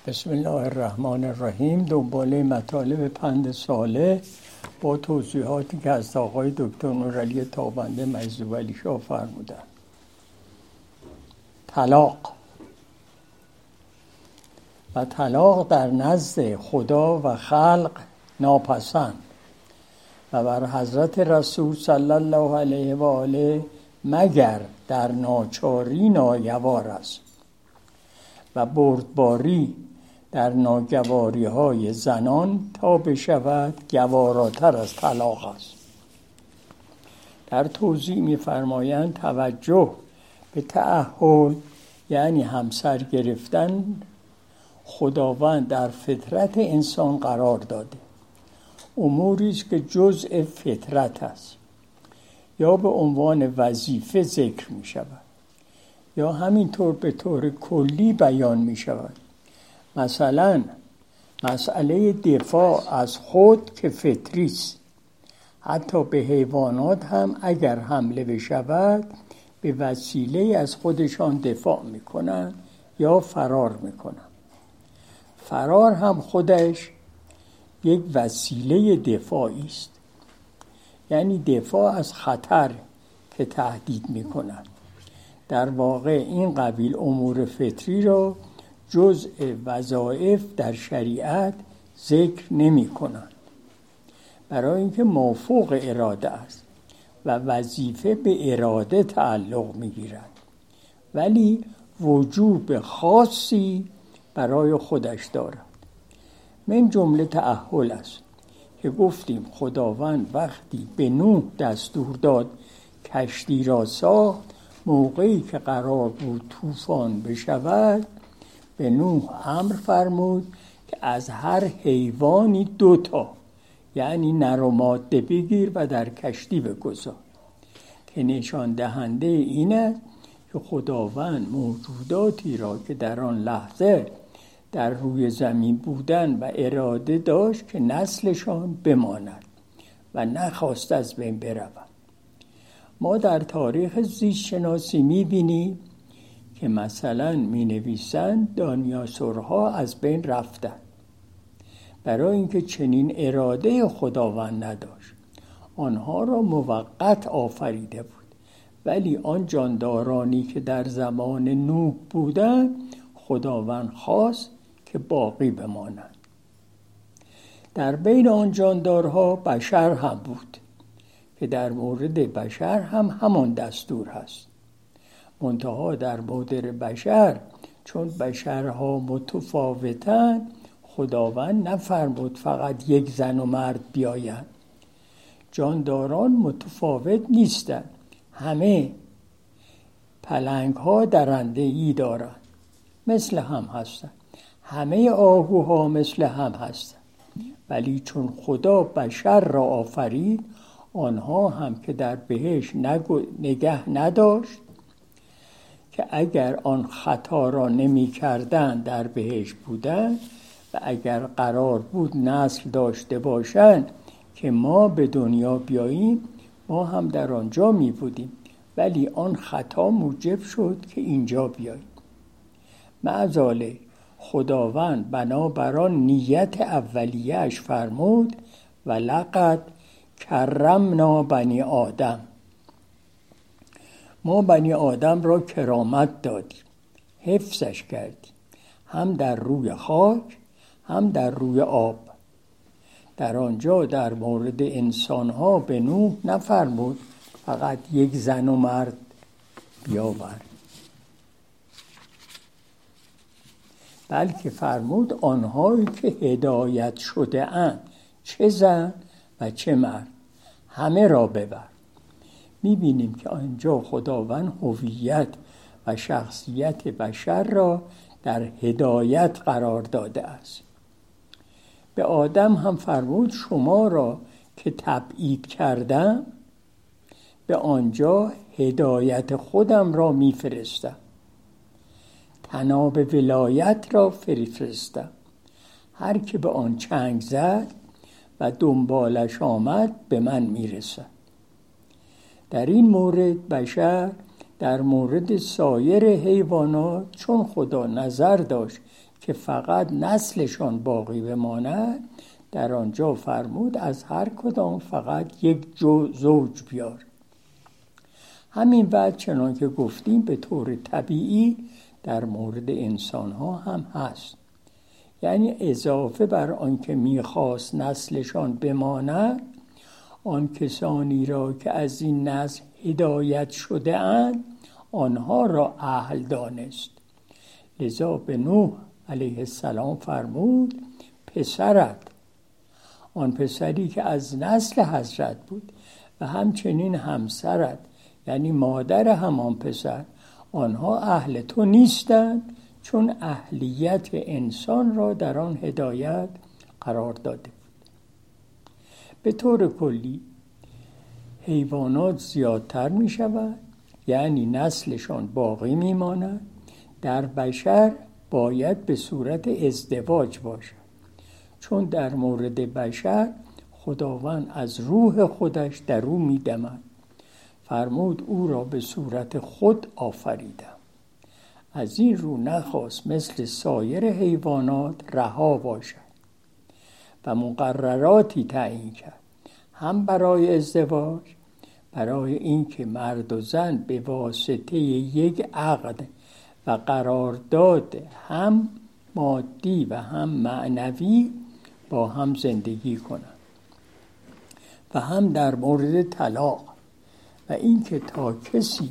بسم الله الرحمن الرحیم. دنباله مطالب پند صالح با توضیحاتی که از آقای دکتر نورعلی تابنده مجذوب شاه فرمودند. طلاق و طلاق در نزد خدا و خلق ناپسند و بر حضرت رسول صلی الله علیه و آله مگر در ناچاری ناگوار است و بردباری در ناگواری های زنان تا بشود گواراتر از طلاق است. در توضیح می‌فرمایند توجه به تأهل یعنی همسر گرفتن خداوند در فطرت انسان قرار داده. اموری است که جزء فطرت است، یا به عنوان وظیفه ذکر می شود یا همینطور به طور کلی بیان می شود. مثلا مسئله دفاع از خود که فطری است، حتی به حیوانات هم اگر حمله بشود به وسیله از خودشان دفاع می کنند یا فرار می کنند. فرار هم خودش یک وسیله دفاعی است، یعنی دفاع از خطر که تهدید می کنند. در واقع این قبیل امور فطری را جزء وظایف در شریعت ذکر نمی کنند، برای اینکه مافوق اراده است و وظیفه به اراده تعلق می گیرد، ولی وجوب خاصی برای خودش دارد. من جمله تأهل است که گفتیم خداوند وقتی به نوح دستور داد کشتی را ساخت، موقعی که قرار بود طوفان بشود به نوح امر فرمود که از هر حیوانی 2 یعنی نر و ماده بگیر و در کشتی بگذار، که نشان دهنده این است که خداوند موجوداتی را که در آن لحظه در روی زمین بودن و اراده داشت که نسلشان بماند و نخواست از بین برود. ما در تاریخ زیست شناسی می‌بینیم که مثلا می‌نویسند دیناسورها از بین رفتند برای اینکه چنین اراده خداوند نداشت. آنها را موقت آفریده بود، ولی آن جاندارانی که در زمان نوح بودند خداوند خواست که باقی بمانند. در بین آن جاندارها بشر هم بود که در مورد بشر هم همان دستور هست. منتها در مورد بشر چون بشرها متفاوتند خداوند نفرمود فقط یک زن و مرد بیایند. جانداران متفاوت نیستند، همه پلنگ ها درندگی دارند مثل هم هستند، همه آهوها مثل هم هستند، ولی چون خدا بشر را آفرید آنها هم که در بهشت نگه نداشت که اگر آن خطا را نمی کردن در بهشت بودند و اگر قرار بود نسل داشته باشند که ما به دنیا بیاییم ما هم در آنجا می بودیم، ولی آن خطا موجب شد که اینجا بیاییم. معذاله خداوند بنابران نیت اولیه‌اش فرمود و لقد کرمنا بنی آدم، ما بنی آدم را کرامت دادیم، حفظش کردیم، هم در روی خاک هم در روی آب. در آنجا در مورد انسانها به نوح نفرمود فقط یک زن و مرد بیاور، بلکه فرمود آنهایی که هدایت شده اند، چه زن و چه مرد، همه را ببر. می‌بینیم که آنجا خداوند هویت و شخصیت بشر را در هدایت قرار داده است. به آدم هم فرمود شما را که تبعید کردم به آنجا هدایت خودم را میفرستم، طناب ولایت را فرستم، هر که به آن چنگ زد و دنبالش آمد به من میرسد. در این مورد بشر در مورد سایر حیوانات چون خدا نظر داشت که فقط نسلشان باقی بماند، در آنجا فرمود از هر کدام فقط یک زوج بیار. همین وقت چنان که گفتیم به طور طبیعی در مورد انسان ها هم هست. یعنی اضافه بر آن که میخواست نسلشان بماند، آن کسانی را که از این نسل هدایت شده اند آنها را اهل دانست. لذا به نوح علیه السلام فرمود پسرت، آن پسری که از نسل حضرت بود، و همچنین همسرت یعنی مادر همان پسر، آنها اهل تو نیستند، چون اهلیت انسان را در آن هدایت قرار داده بود. به طور کلی حیوانات زیادتر می شود، یعنی نسلشان باقی می ماند. در بشر باید به صورت ازدواج باشد، چون در مورد بشر خداوند از روح خودش در او می دمد. فرمود او را به صورت خود آفریدم. از این رو نخواست مثل سایر حیوانات رها باشد و مقرراتی تعیین کرد، هم برای ازدواج، برای اینکه مرد و زن به واسطه یک عقد و قرارداد هم مادی و هم معنوی با هم زندگی کنند، و هم در مورد طلاق و اینکه تا کسی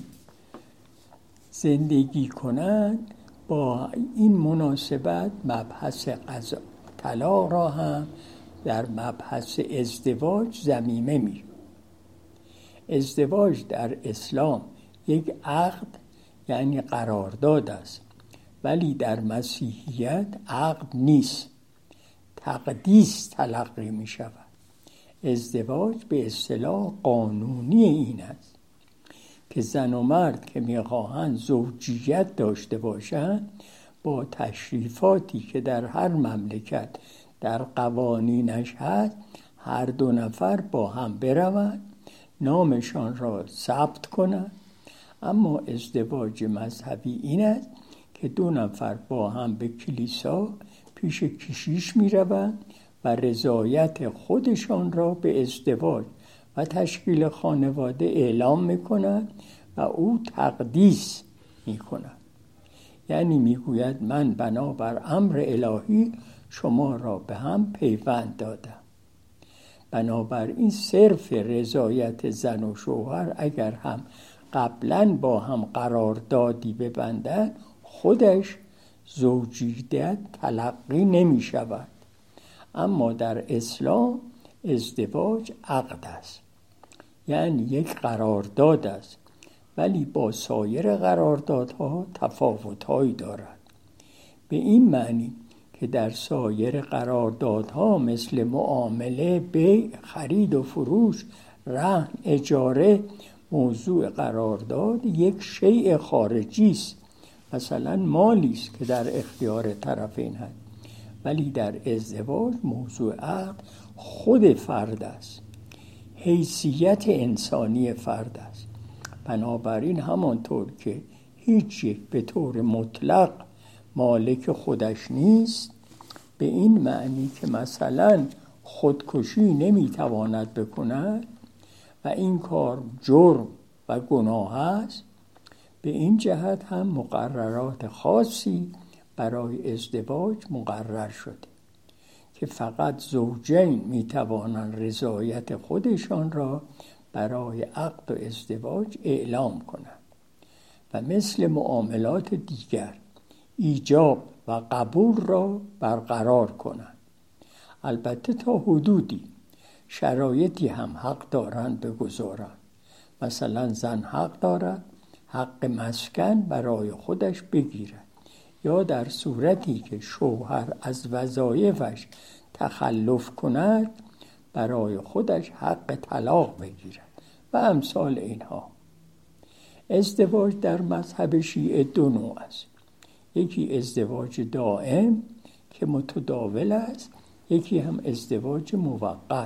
زندگی کنند با این مناسبت مبحث طلاق را هم در مبحث ازدواج ضمیمه می. ازدواج در اسلام یک عقد یعنی قرارداد است، ولی در مسیحیت عقد نیست، تقدیس تلقی می شود. ازدواج به اصطلاح قانونی این است که زن و مرد که میخواهند زوجیت داشته باشند با تشریفاتی که در هر مملکت در قوانینش هست، هر دو نفر با هم بروند، نامشان را ثبت کنند. اما ازدواج مذهبی این است که دو نفر با هم به کلیسا پیش کشیش میروند و رضایت خودشان را به ازدواج و تشکیل خانواده اعلام میکنند و او تقدیس میکند. یعنی میگوید من بنابر امر الهی شما را به هم پیوند دادم. بنابراین صرف رضایت زن و شوهر اگر هم قبلا با هم قراردادی ببندند، خودش زوجیت تلقی نمی شود. اما در اسلام ازدواج عقد است، یعنی یک قرارداد است، ولی با سایر قراردادها تفاوت‌هایی دارد. به این معنی که در سایر قراردادها مثل معامله، بیع، خرید و فروش، رهن، اجاره، موضوع قرارداد یک شیء خارجی است، مثلا مالی است که در اختیار طرفین هست، ولی در ازدواج موضوع عقد خود فرد است، حیثیت انسانی فرد است. بنابراین همانطور که هیچ یک به طور مطلق مالک خودش نیست، به این معنی که مثلا خودکشی نمیتواند بکند و این کار جرم و گناه است، به این جهت هم مقررات خاصی برای ازدواج مقرر شده که فقط زوجین میتوانند رضایت خودشان را برای عقد و ازدواج اعلام کنند و مثل معاملات دیگر ایجاب و قبول را برقرار کنند. البته تا حدودی شرایطی هم حق دارند بگذارند. مثلا زن حق دارد حق مسکن برای خودش بگیرد، یا در صورتی که شوهر از وظایفش تخلف کند برای خودش حق طلاق بگیرد و امثال اینها. ازدواج در مذهب شیعه دو نوع است. یکی ازدواج دائم که متداول است، یکی هم ازدواج موقت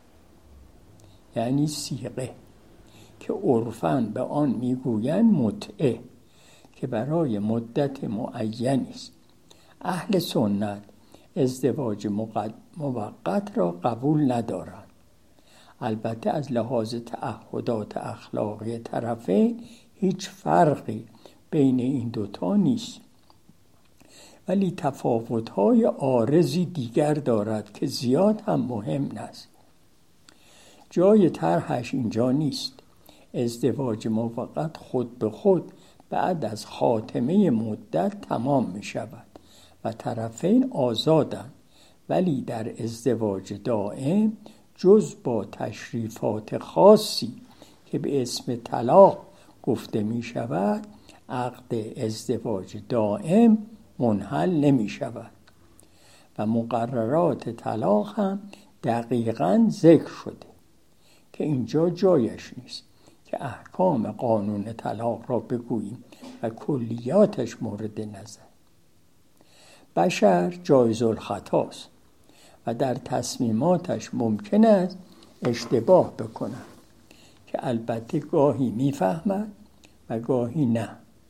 یعنی صیغه که عرفاً به آن میگویند متعه، که برای مدت معینی است. اهل سنت ازدواج موقت را قبول ندارند. البته از لحاظ تعهدات اخلاقی طرفین هیچ فرقی بین این دوتا نیست، ولی تفاوت‌های عارضی دیگر دارد که زیاد هم مهم نیست. جای طرحش اینجا نیست. ازدواج موقت خود به خود بعد از خاتمه مدت تمام می شود و طرفین آزادند، ولی در ازدواج دائم جز با تشریفات خاصی که به اسم طلاق گفته می شود، عقد ازدواج دائم منحل نمی شود و مقررات طلاق هم دقیقاً ذکر شده که اینجا جایش نیست که احکام قانون طلاق را بگوییم و کلیاتش مورد نظر. بشر جایز الخطاست و در تصمیماتش ممکن است اشتباه بکند که البته گاهی میفهمد و گاهی نه.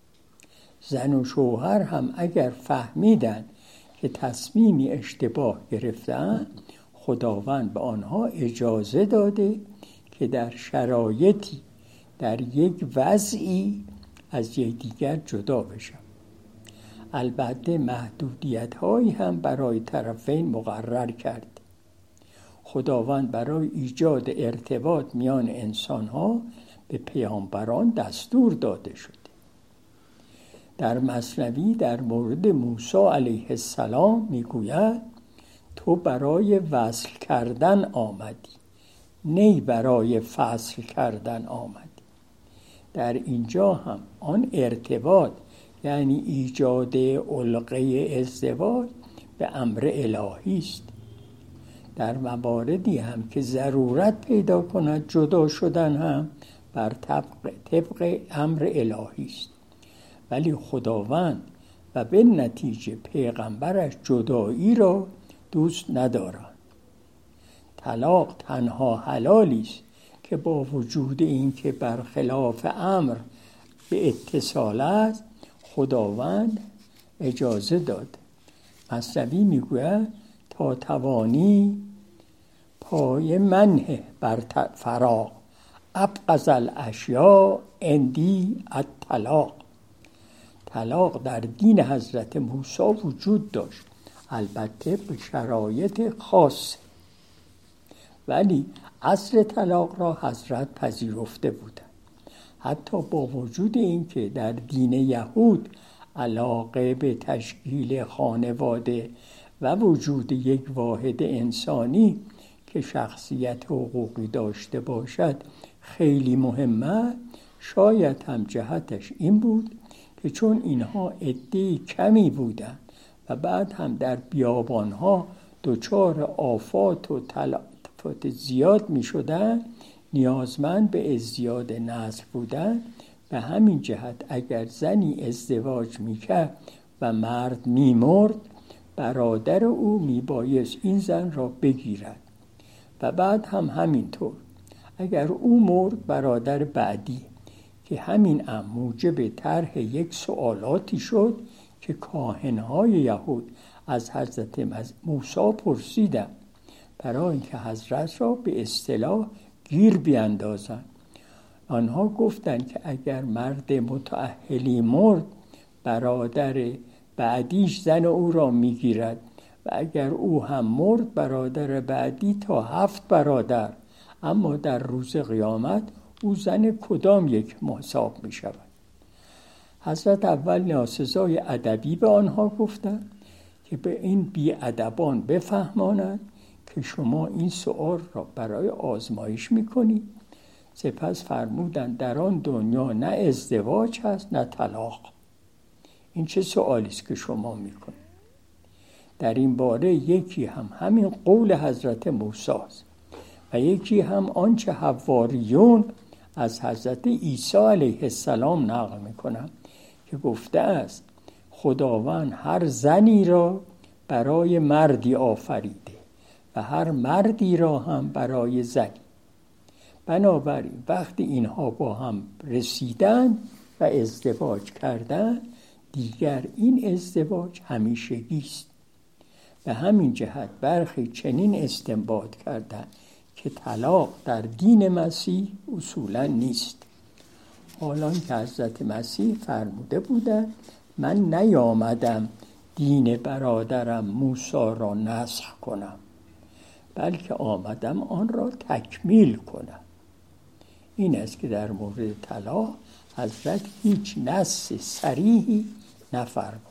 زن و شوهر هم اگر فهمیدن که تصمیمی اشتباه گرفتن، خداوند به آنها اجازه داده که در شرایطی در یک وضعی از یکدیگر جدا بشن. البته محدودیت‌هایی هم برای طرفین مقرر کرد. خداوند برای ایجاد ارتباط میان انسان‌ها به پیامبران دستور داده شد. در مثنوی در مورد موسی علیه السلام میگوید تو برای وصل کردن آمدی، نه برای فصل کردن آمدی. در اینجا هم آن ارتباط یعنی ایجاد علقه ازدواج به امر الهی است. در مواردی هم که ضرورت پیدا کند جدا شدن هم بر طبق امر الهی است، ولی خداوند و به نتیجه پیغمبرش جدایی را دوست ندارند. طلاق تنها حلالی است که با وجود این که برخلاف امر به اتصال است، خداوند اجازه داد. مثنوی میگوید تا توانی پای منه بر فراق، ابغض الاشیاء عندی الطلاق. طلاق در دین حضرت موسی وجود داشت، البته به شرایط خاص، ولی اصل طلاق را حضرت پذیرفته بودند. حتی با وجود این که در دین یهود علاقه به تشکیل خانواده و وجود یک واحد انسانی که شخصیت حقوقی داشته باشد خیلی مهمه، شاید هم جهتش این بود که چون اینها عده کمی بودند و بعد هم در بیابانها دچار آفات و تلفات زیاد می شدن، نیازمند به ازدیاد نسل بودن. به همین جهت اگر زنی ازدواج می کرد و مرد می مرد، برادر او می بایست این زن را بگیرد و بعد هم همینطور. اگر او مرد، برادر بعدی، که همین امر موجب طرح یک سوالاتی شد که کاهنهای یهود از حضرت موسی پرسیدند برای اینکه حضرت را به اصطلاح گیر بیاندازند. آنها گفتند که اگر مرد متأهلی مرد، برادر بعدیش زن او را میگیرد و اگر او هم مرد، برادر بعدی تا 7 برادر. اما در روز قیامت او زن کدام یک حساب می شود؟ حضرت اول ناسزای ادبی به آنها گفتند که به این بی‌ادبان بفهمانند که شما این سؤال را برای آزمایش میکنید. سپس فرمودند در آن دنیا نه ازدواج هست نه طلاق. این چه سؤالی است که شما میکنید؟ در این باره یکی هم همین قول حضرت موسی است و یکی هم آنچه حواریون از حضرت عیسی علیه السلام نقل میکنند که گفته است خداوند هر زنی را برای مردی آفریده و هر مردی را هم برای زنی. بنابراین وقتی اینها با هم رسیدن و ازدواج کردن، دیگر این ازدواج همیشگی است. به همین جهت برخی چنین استنباط کردند که طلاق در دین مسیح اصولا نیست، حالان که حضرت مسیح فرموده بودند من نیامدم دین برادرم موسی را نسخ کنم، بلکه آمدم آن را تکمیل کنم. این است که در مورد طلاق حضرت هیچ نص صریحی نفرموده.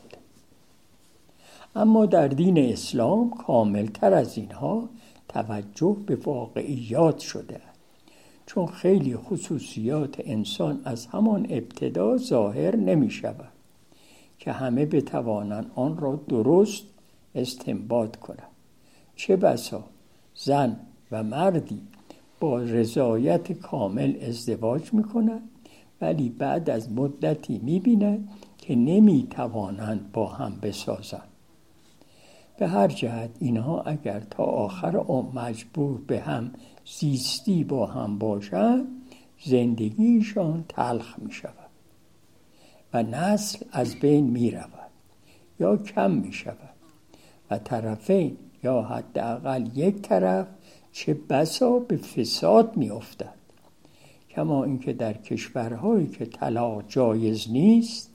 اما در دین اسلام کاملتر از اینها توجه به واقعیات شده، چون خیلی خصوصیات انسان از همان ابتدا ظاهر نمی شود که همه بتوانند آن را درست استنباط کنند. چه بسا زن و مردی با رضایت کامل ازدواج می کنند ولی بعد از مدتی می بینند که نمی توانند با هم بسازند. به هر جهت اینها اگر تا آخر عمر مجبور به هم زیستی با هم باشند زندگیشان تلخ می شود و نسل از بین می رود یا کم می شود و طرفین یا حداقل یک طرف چه بسا به فساد می افتد. کما اینکه در کشورهایی که طلاق جایز نیست،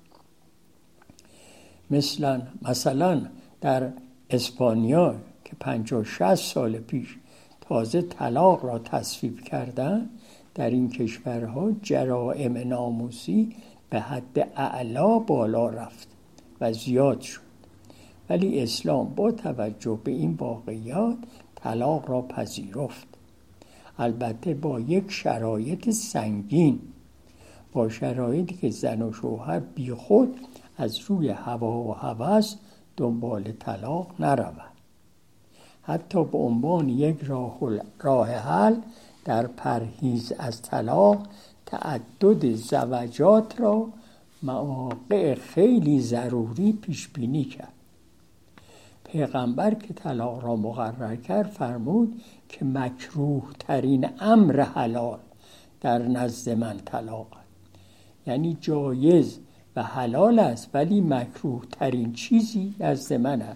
مثلا در اسپانیا که 50-60 سال پیش تازه طلاق را تصویب کردند، در این کشورها جرائم ناموسی به حد اعلا بالا رفت و زیاد شد، ولی اسلام با توجه به این واقعیات طلاق را پذیرفت، البته با یک شرایط سنگین، با شرایطی که زن و شوهر بی خود از روی هوا و هوس دنبال طلاق نروند. حتی به عنوان یک راه حل در پرهیز از طلاق تعدد زوجات را مواقع خیلی ضروری پیش بینی کرد. پیغمبر که طلاق را مقرر کرد فرمود که مکروه ترین امر حلال در نزد من طلاق است. یعنی جایز و حلال است ولی مکروه ترین چیزی نزد من است.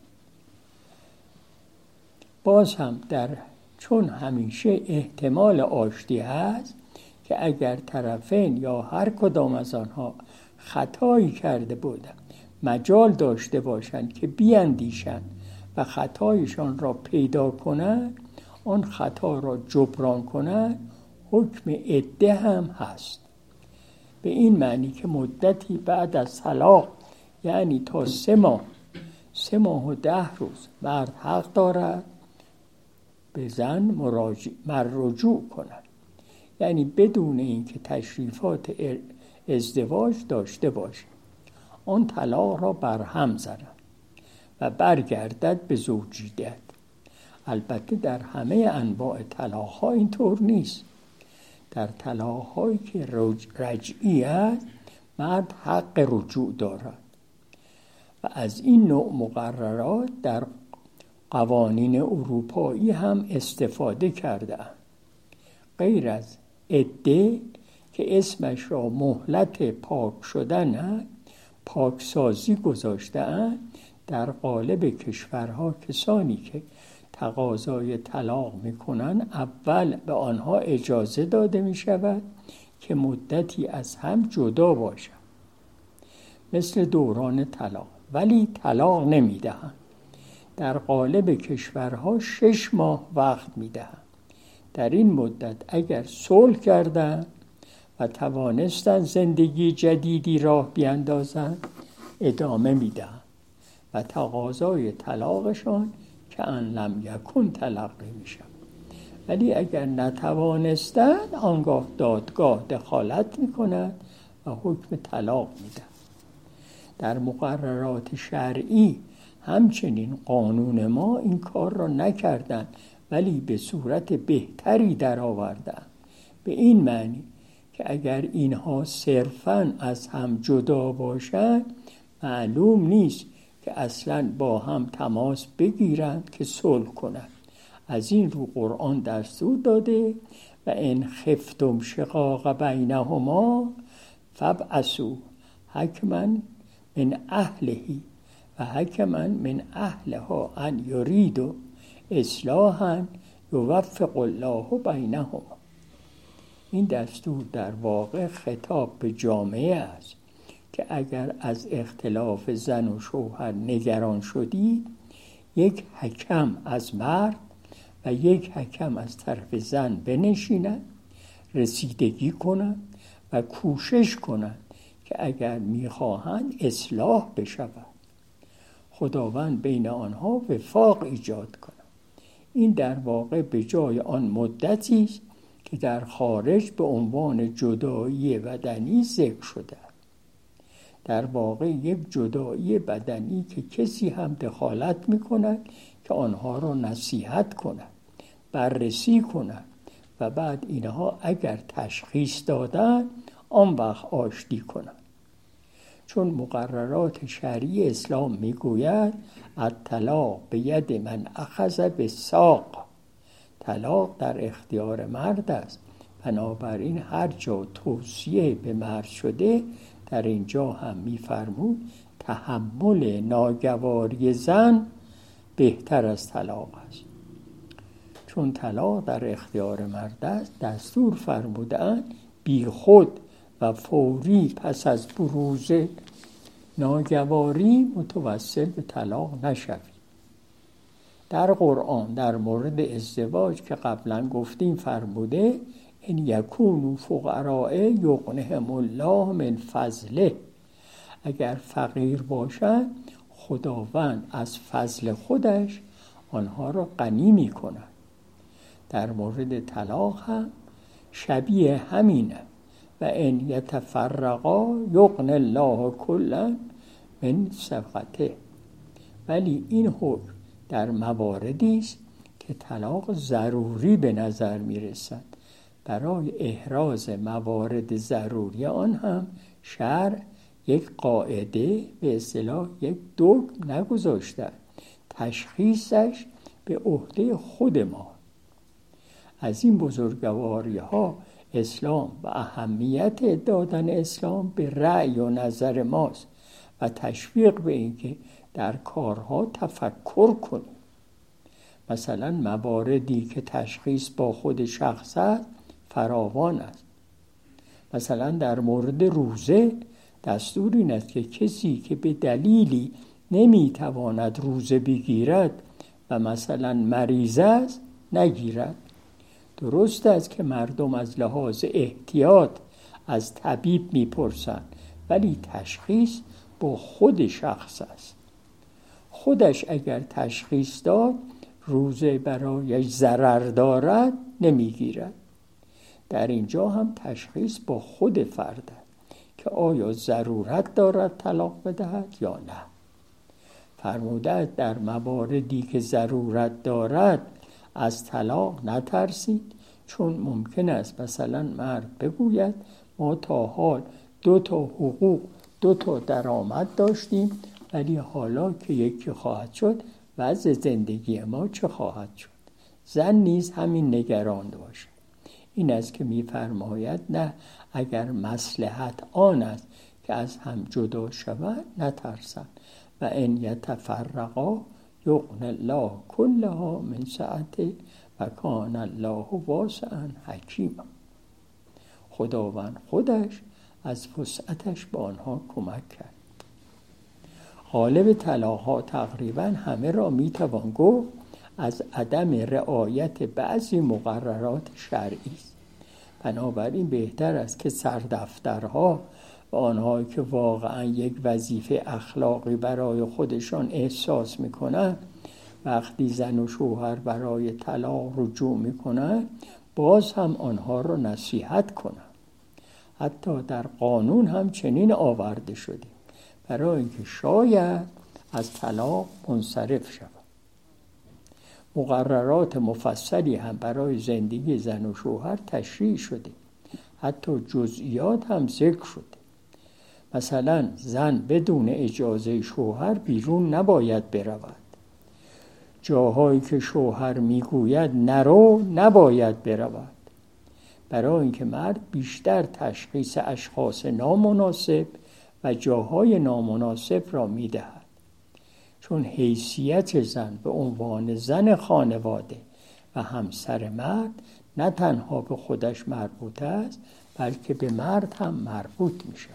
باز هم چون همیشه احتمال آشتی هست که اگر طرفین یا هر کدام از آنها خطایی کرده بودند مجال داشته باشند که بیاندیشند و خطایشان را پیدا کنند، آن خطا را جبران کنند، حکم عده هم هست. به این معنی که مدتی بعد از طلاق، یعنی تا 3 ماه و 10 روز مرد حق دارد به زن رجوع کند، یعنی بدون اینکه تشریفات ازدواج داشته باشد آن طلاق را برهم زند و برگردد به زوجیت. البته در همه انواع طلاق ها اینطور نیست. در طلاق هایی که رجعی است مرد حق رجوع دارد و از این نوع مقررات در قوانین اروپایی هم استفاده کرده‌اند. غیر از عده که اسمش را مهلت پاک شدن پاکسازی گذاشته‌اند، در قالب کشورها کسانی که تقاضای طلاق می‌کنند اول به آنها اجازه داده می‌شود که مدتی از هم جدا باشند، مثل دوران طلاق، ولی طلاق نمی‌دهند. در قالب کشورها 6 ماه وقت می‌دهند. در این مدت اگر صلح کردند و توانستند زندگی جدیدی راه بیندازند ادامه میدهند و تقاضای طلاقشان که ان لم یکن تلقی میشن. ولی اگر نتوانستند آنگاه دادگاه دخالت میکند و حکم طلاق میدن. در مقررات شرعی همچنین قانون ما این کار را نکردند ولی به صورت بهتری در آوردند، به این معنی که اگر اینها صرفاً از هم جدا باشند معلوم نیست که اصلاً با هم تماس بگیرند که صلح کنند. از این رو قرآن دستور داده و ان خفتم شقاق بینهما فابعثوا حکما من اهلهی و حکما من اهلها ان یریدوا اصلاحا یوفق الله بینهما. این دستور در واقع خطاب به جامعه است که اگر از اختلاف زن و شوهر نگران شدید، یک حکم از مرد و یک حکم از طرف زن بنشینند، رسیدگی کنند و کوشش کنند که اگر میخواهند اصلاح بشود، خداوند بین آنها وفاق ایجاد کند. این در واقع به جای آن مدتی است که در خارج به عنوان جدایی بدنی ذکر شده. در واقع یک جدایی بدنی که کسی هم دخالت می‌کند که آنها را نصیحت کند، بررسی کند و بعد اینها اگر تشخیص دادن آن وقت آشتی کنند. چون مقررات شرعی اسلام میگوید الطلاق به ید من اخذ بالساق، طلاق در اختیار مرد است. بنابراین هر جا توصیه به مرد شده، در اینجا هم میفرمود تحمل ناگواری زن بهتر از طلاق است. چون طلاق در اختیار مرد است، دستور فرمودند بی خود و فوری پس از بروز ناگواری متوسل به طلاق نشوید. در قرآن در مورد ازدواج که قبلا گفتیم فرموده ان یکونوا فقراء یغنهم الله من فضله، اگر فقیر باشند خداوند از فضل خودش آنها را غنی می کند. در مورد طلاق هم شبیه همینه و ان یتفرقا یغنی الله کلا من سعته. ولی این حکم در مواردی است که طلاق ضروری به نظر می رسد. برای احراز موارد ضروری آن هم شرع یک قاعده به اصطلاح یک دگم نگذاشته، تشخیصش به عهده خود ما. از این بزرگواری ها اسلام و اهمیت دادن اسلام به رأی و نظر ماست و تشویق به این که در کارها تفکر کنیم. مثلا مواردی که تشخیص با خود شخص است فراوان است. مثلا در مورد روزه دستور این است که کسی که به دلیلی نمیتواند روزه بگیرد و مثلا مریض است نگیرد. درست است که مردم از لحاظ احتیاط از طبیب میپرسند، ولی تشخیص با خود شخص است. خودش اگر تشخیص داد روزه برایش ضرر دارد نمیگیرد. در اینجا هم تشخیص با خود فرد است که آیا ضرورت دارد طلاق بدهد یا نه. فرموده در مواردی که ضرورت دارد از طلاق نترسید، چون ممکن است مثلا مرد بگوید ما تا حال 2 حقوق 2 درآمد داشتیم، ولی حالا که یکی خواهد شد وضع زندگی ما چه خواهد شد. زن نیز همین نگران باشه. این است که می‌فرماید نه، اگر مصلحت آن است که از هم جدا شوند نترسند و ان یتفرقا یغنی الله کلها من سعته و کان الله واسعا حکیما. خداوند خودش از وسعتش به آنها کمک کرد. غالب طلاق‌ها تقریباً همه را میتوان گفت از عدم رعایت بعضی مقررات شرعی است. بنابراین بهتر است که سردفترها و آنهایی که واقعاً یک وظیفه اخلاقی برای خودشان احساس میکنند وقتی زن و شوهر برای طلاق رجوع میکنند باز هم آنها را نصیحت کنند. حتی در قانون هم چنین آورده شده برای اینکه شاید از طلاق منصرف شود. مقررات مفصلی هم برای زندگی زن و شوهر تشریح شده، حتی جزئیات هم ذکر شده. مثلا زن بدون اجازه شوهر بیرون نباید برود. جاهایی که شوهر میگوید نرو نباید برود، برای اینکه مرد بیشتر تشخیص اشخاص نامناسب و جاهای نامناسب را می‌دهد. چون حیثیت زن به عنوان زن خانواده و همسر مرد نه تنها به خودش مربوط است بلکه به مرد هم مربوط می‌شود.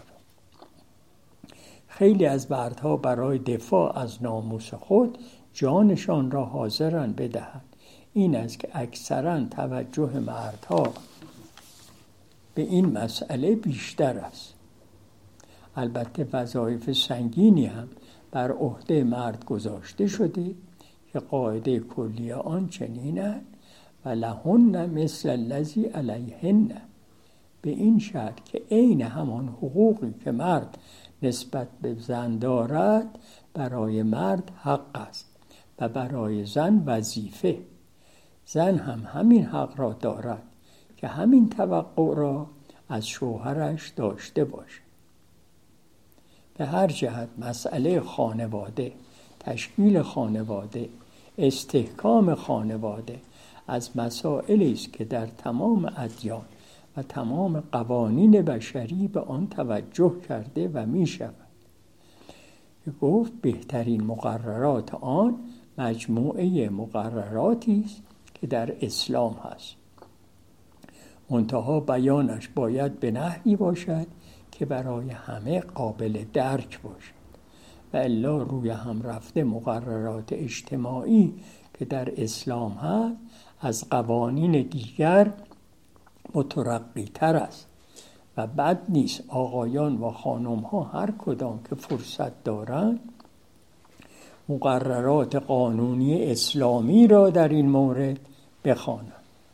خیلی از مردها برای دفاع از ناموس خود جانشان را حاضرند بدهند. این است که اکثراً توجه مردها به این مسئله بیشتر است. البته وظایف سنگینی هم بر عهده مرد گذاشته شده که قاعده کلی آن چنین است و لهن مثل الذی علیهن، به این شرط که عین همان حقوقی که مرد نسبت به زن دارد برای مرد حق است و برای زن وظیفه. زن هم همین حق را دارد که همین توقع را از شوهرش داشته باشد. به هر جهت مسئله خانواده، تشکیل خانواده، استحکام خانواده از مسائلی است که در تمام ادیان و تمام قوانین بشری به آن توجه کرده و می شود. گفت بهترین مقررات آن مجموعه مقرراتی است که در اسلام هست. منتها بیانش باید به نحوی باشد که برای همه قابل درک باشد و الا روی هم رفته مقررات اجتماعی که در اسلام هست از قوانین دیگر مترقی تر است و بد نیست آقایان و خانم ها هر کدام که فرصت دارند مقررات قانونی اسلامی را در این مورد بخوانند.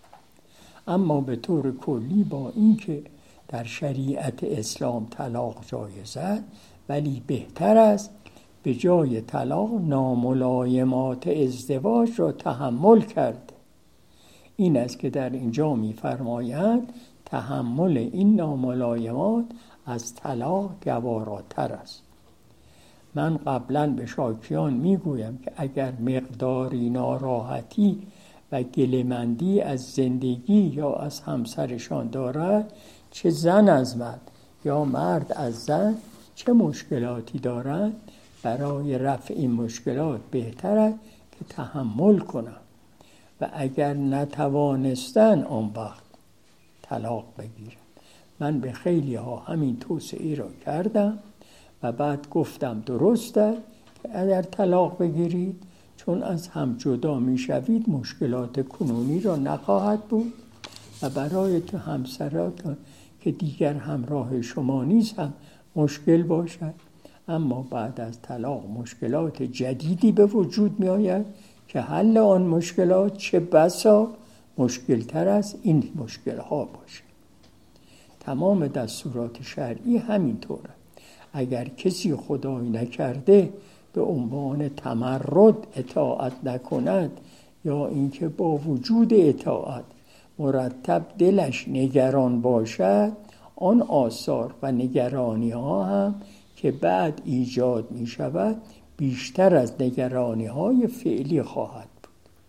اما به طور کلی با اینکه در شریعت اسلام طلاق جایز است ولی بهتر است به جای طلاق ناملایمات ازدواج را تحمل کرده. این است که در اینجا می‌فرمایند تحمل این ناملایمات از طلاق گواراتر است. من قبلا به شاکیان میگویم که اگر مقداری ناراحتی و گله‌مندی از زندگی یا از همسرشان دارد، چه زن از مرد یا مرد از زن چه مشکلاتی دارند، برای رفع این مشکلات بهتر است که تحمل کنند و اگر نتوانستن آن وقت طلاق بگیرن. من به خیلی ها همین توصیه را کردم و بعد گفتم درسته که اگر طلاق بگیرید چون از هم جدا می شوید مشکلات کنونی را نخواهد بود و برای تو همسرات که دیگر همراه شما نیست هم مشکل باشد، اما بعد از طلاق مشکلات جدیدی به وجود می آید که حل آن مشکلات چه بسا مشکل تر از این مشکل ها باشد. تمام دستورات شرعی همینطوره. اگر کسی خدای نکرده به عنوان تمرد اطاعت نکند یا اینکه با وجود اطاعت مرتب دلش نگران باشد، آن آثار و نگرانی ها هم که بعد ایجاد می شود بیشتر از نگرانی های فعلی خواهد بود.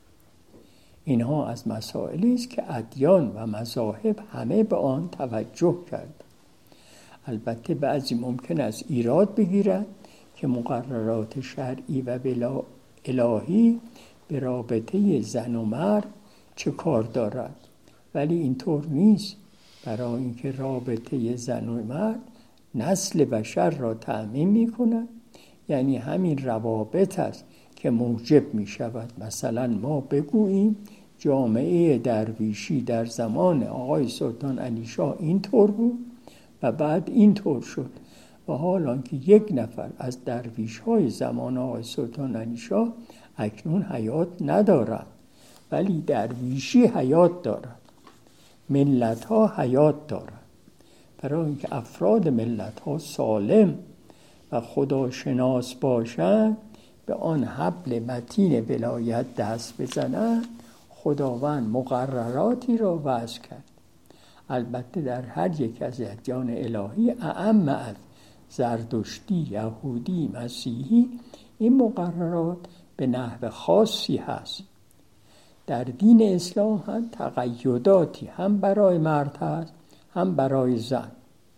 اینها از مسائلی است که ادیان و مذاهب همه به آن توجه کرد. البته بعضی ممکن است ایراد بگیرند که مقررات شرعی و الهی به رابطه زن و مرد چه کار دارد، ولی اینطور نیست. برای اینکه رابطه زن و مرد نسل بشر را تأمین می کند، یعنی همین روابط است که موجب می شود مثلا ما بگوییم جامعه درویشی در زمان آقای سلطان علی شاه اینطور بود و بعد اینطور شد و حالا که یک نفر از درویش های زمان آقای سلطان علی شاه اکنون حیات ندارد ولی درویشی حیات دارد، ملت ها حیات دارد. برای اینکه افراد ملت ها سالم و خداشناس باشند، به آن حبل متین ولایت دست بزنند، خداوند مقرراتی را وضع کرد. البته در هر یک از ادیان الهی اعم از زرتشتی، یهودی، مسیحی این مقررات به نحو خاصی هست. در دین اسلام هم تقییداتی هم برای مرد هست هم برای زن.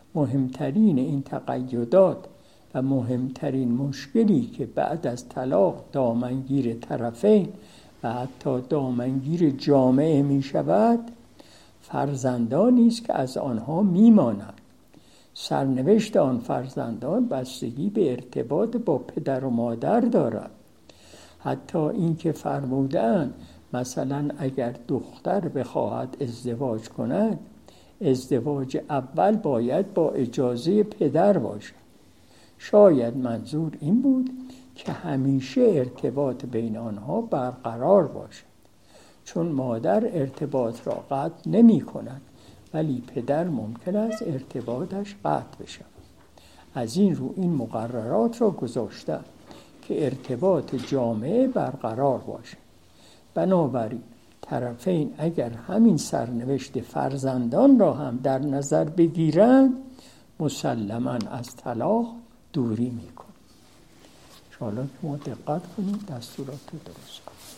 مهمترین این تقیدات و مهمترین مشکلی که بعد از طلاق دامنگیر طرفین و حتی دامنگیر جامعه می شود، فرزندانی است که از آنها می مانند. سرنوشت آن فرزندان بستگی به ارتباط با پدر و مادر دارد. حتی این که فرمودند مثلا اگر دختر بخواهد ازدواج کند، ازدواج اول باید با اجازه پدر باشد. شاید منظور این بود که همیشه ارتباط بین آنها برقرار باشد، چون مادر ارتباط را قطع نمی کند ولی پدر ممکن است ارتباطش قطع بشود. از این رو این مقررات را گذاشتند که ارتباط جامعه برقرار باشد. بنابراین طرفین اگر همین سرنوشت فرزندان را هم در نظر بگیرند، مسلماً از طلاق دوری می‌کنند. حالا ما دقت کنیم دستورات درست کنیم.